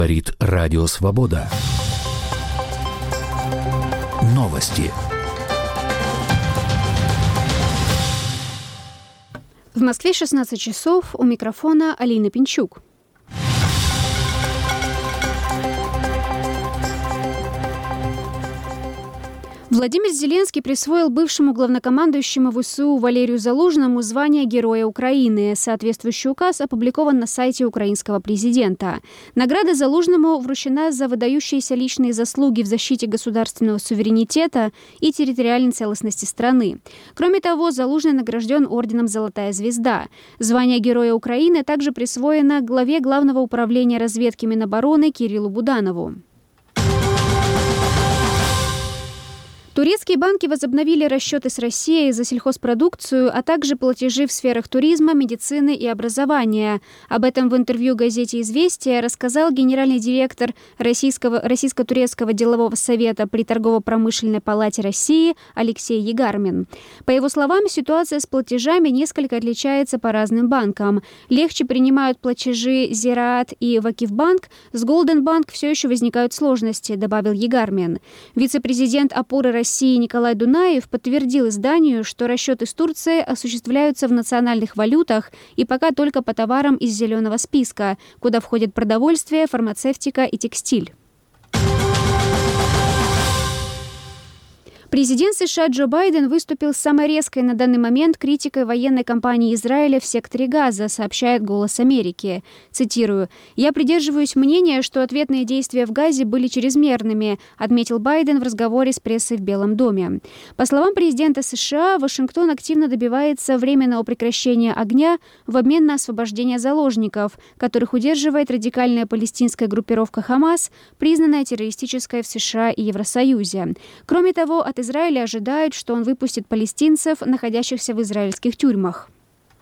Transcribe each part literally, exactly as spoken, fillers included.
Говорит Радио Свобода. Новости. В Москве шестнадцать часов, у микрофона Алина Пинчук. Владимир Зеленский присвоил бывшему главнокомандующему ВСУ Валерию Залужному звание Героя Украины. Соответствующий указ опубликован на сайте украинского президента. Награда Залужному вручена за выдающиеся личные заслуги в защите государственного суверенитета и территориальной целостности страны. Кроме того, Залужный награжден орденом «Золотая звезда». Звание Героя Украины также присвоено главе Главного управления разведки Минобороны Кириллу Буданову. Турецкие банки возобновили расчеты с Россией за сельхозпродукцию, а также платежи в сферах туризма, медицины и образования. Об этом в интервью газете «Известия» рассказал генеральный директор Российского, Российско-турецкого делового совета при Торгово-промышленной палате России Алексей Егармин. По его словам, ситуация с платежами несколько отличается по разным банкам. Легче принимают платежи Зираат и Вакифбанк, с Голденбанк все еще возникают сложности, добавил Егармин. Вице-президент опоры России Николай Дунаев подтвердил изданию, что расчеты с Турцией осуществляются в национальных валютах и пока только по товарам из зеленого списка, куда входят продовольствие, фармацевтика и текстиль. Президент США Джо Байден выступил с самой резкой на данный момент критикой военной кампании Израиля в секторе Газа, сообщает «Голос Америки». Цитирую: «Я придерживаюсь мнения, что ответные действия в Газе были чрезмерными», отметил Байден в разговоре с прессой в Белом доме. По словам президента США, Вашингтон активно добивается временного прекращения огня в обмен на освобождение заложников, которых удерживает радикальная палестинская группировка «Хамас», признанная террористической в США и Евросоюзе. Кроме того, от Израиля ожидают, что он выпустит палестинцев, находящихся в израильских тюрьмах.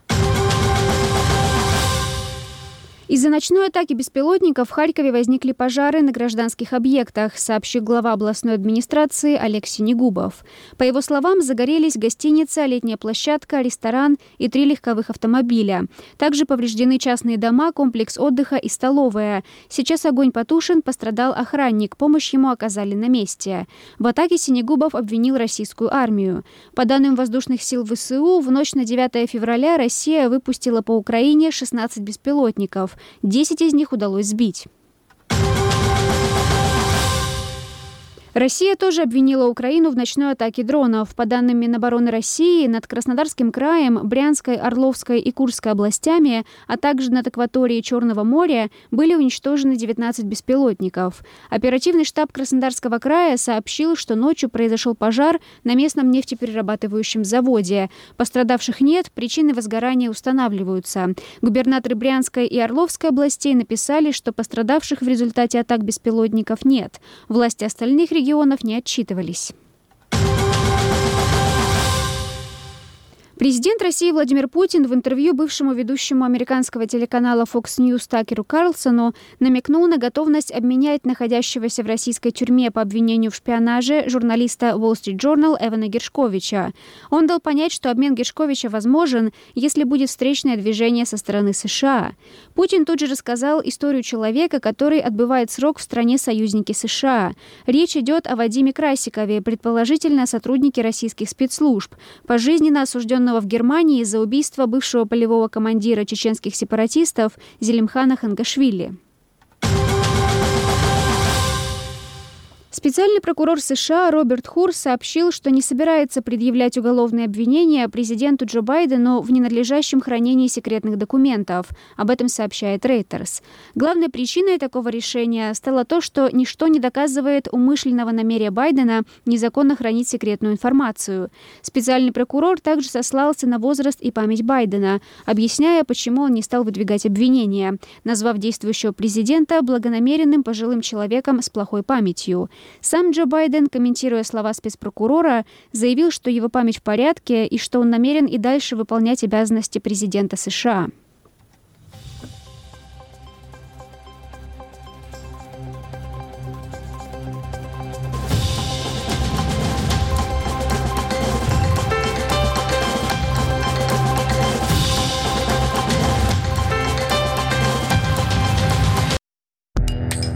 Из-за ночной атаки беспилотников в Харькове возникли пожары на гражданских объектах, сообщил глава областной администрации Олег Синегубов. По его словам, загорелись гостиница, летняя площадка, ресторан и три легковых автомобиля. Также повреждены частные дома, комплекс отдыха и столовая. Сейчас огонь потушен, пострадал охранник, помощь ему оказали на месте. В атаке Синегубов обвинил российскую армию. По данным воздушных сил ВСУ, в ночь на девятое февраля Россия выпустила по Украине шестнадцать беспилотников. десять из них удалось сбить. Россия тоже обвинила Украину в ночной атаке дронов. По данным Минобороны России, над Краснодарским краем, Брянской, Орловской и Курской областями, а также над акваторией Черного моря были уничтожены девятнадцать беспилотников. Оперативный штаб Краснодарского края сообщил, что ночью произошел пожар на местном нефтеперерабатывающем заводе. Пострадавших нет, причины возгорания устанавливаются. Губернаторы Брянской и Орловской областей написали, что пострадавших в результате атак беспилотников нет. Власти остальных регионов регионов не отчитывались. Президент России Владимир Путин в интервью бывшему ведущему американского телеканала Fox News Такеру Карлсону намекнул на готовность обменять находящегося в российской тюрьме по обвинению в шпионаже журналиста Wall Street Journal Эвана Гершковича. Он дал понять, что обмен Гершковича возможен, если будет встречное движение со стороны США. Путин тут же рассказал историю человека, который отбывает срок в стране-союзнике США. Речь идет о Вадиме Красикове, предположительно сотруднике российских спецслужб, пожизненно осужденного в Германии за убийство бывшего полевого командира чеченских сепаратистов Зелимхана Хангашвили. Специальный прокурор США Роберт Хур сообщил, что не собирается предъявлять уголовные обвинения президенту Джо Байдену в ненадлежащем хранении секретных документов. Об этом сообщает Reuters. Главной причиной такого решения стало то, что ничто не доказывает умышленного намерения Байдена незаконно хранить секретную информацию. Специальный прокурор также сослался на возраст и память Байдена, объясняя, почему он не стал выдвигать обвинения, назвав действующего президента благонамеренным пожилым человеком с плохой памятью. Сам Джо Байден, комментируя слова спецпрокурора, заявил, что его память в порядке и что он намерен и дальше выполнять обязанности президента США.